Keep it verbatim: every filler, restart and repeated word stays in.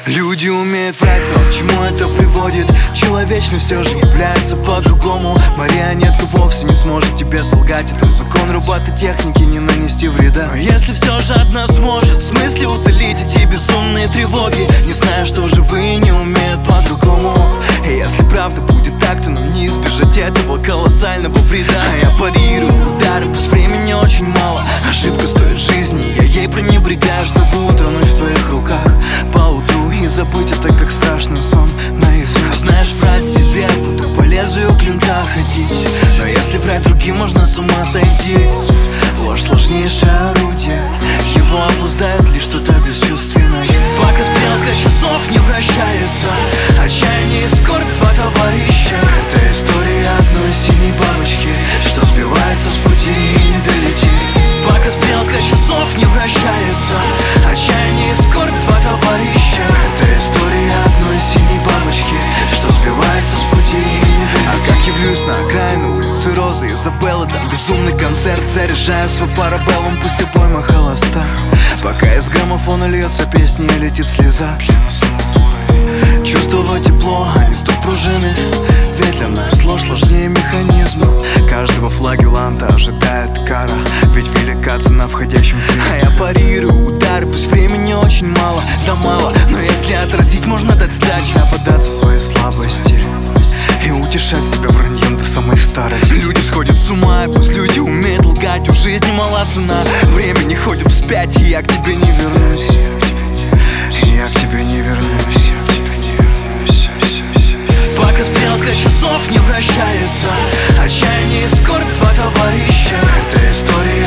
Люди умеют врать, но к чему это приводит? Человечность все же является по-другому. Марионетка вовсе не сможет тебе солгать. Это закон робототехники, не нанести вреда. Но если все же одна сможет, в смысле утолить эти безумные тревоги, не зная, что живые не умеют по-другому. И если правда будет так, то нам не избежать этого колоссального вреда. А я парирую удары, пусть времени очень мало. Ошибка стоит жизни, я ей пренебрегаю, чтобы утонуть в твоих руках поутру и забыть это, как страшный сон наизусть. Знаешь, врать себе, будто по лезвию клинка ходить. Но если врать другим, можно с ума сойти. Ложь сложнейшее орудие, его обуздает лишь что-то бесчувственное. Пока стрелка часов не вращается, отчаяние и скорбь два товарища. Это история одной синей бабочки, что сбивается с пути и не долетит. Пока стрелка часов не вращается, отчаяние и скорбь два товарища. Это история одной синей бабочки, что сбивается с пути и не долетит. А как явлюсь на окраину улицы Розы Изабеллы, там безумный концерт, заряжая свой парабеллум, пусть обойма холоста. Пока из граммофона льется песня и летит слеза. Чувствовать тепло, а не стук пружины. Ведь для нас ложь сложнее механизма. Каждого флагеланта ожидает кара, ведь велика цена входящим в клин. А я парирую удары, пусть времени очень мало, да мало. Но если отразить, можно дать сдачу. Нельзя поддаться своей слабости и утешать себя враньем до самой старости. Люди сходят с ума, и пусть люди умеют лгать. У жизни мала цена, время не ходит вспять, и я к тебе не вернусь. И я к тебе не вернусь. Пока стрелка часов не вращается, отчаяние и скорбь два товарища. Это история